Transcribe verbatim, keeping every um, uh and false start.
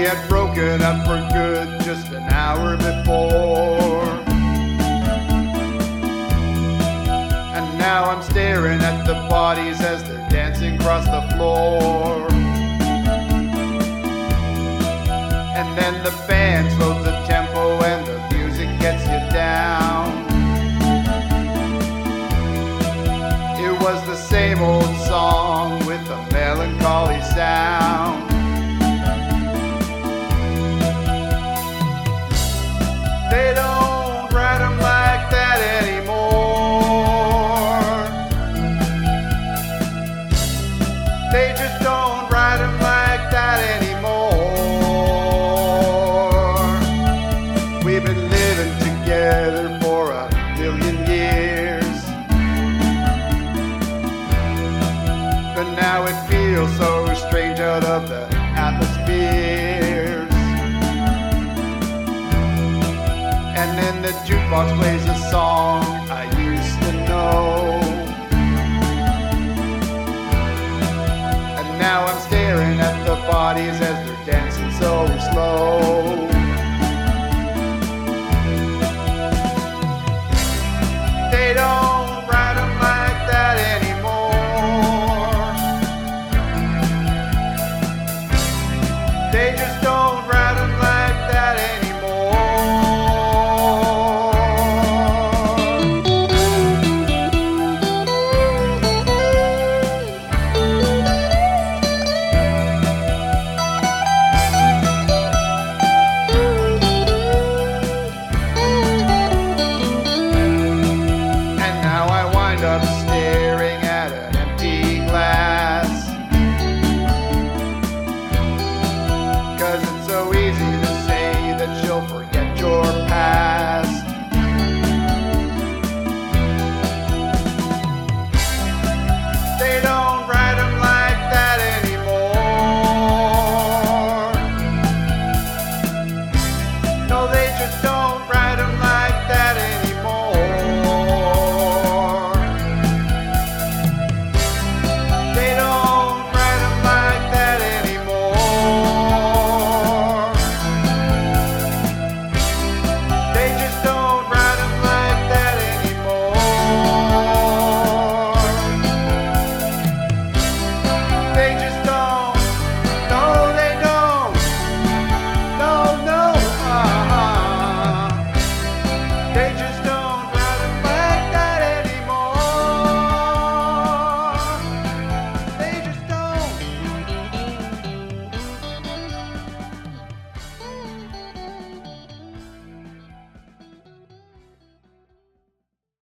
had broken up for good just an hour before. And now I'm staring at the bodies as they're dancing across the floor. And then the band slows the tempo and the music gets you down. It was the same old song with a melancholy sound. They don't write them like that anymore. They just don't write them like that anymore. We've been living together for a million years, but now it feels so strange out of the atmospheres. And then the jukebox plays a song I used to know. And now I'm staring at the bodies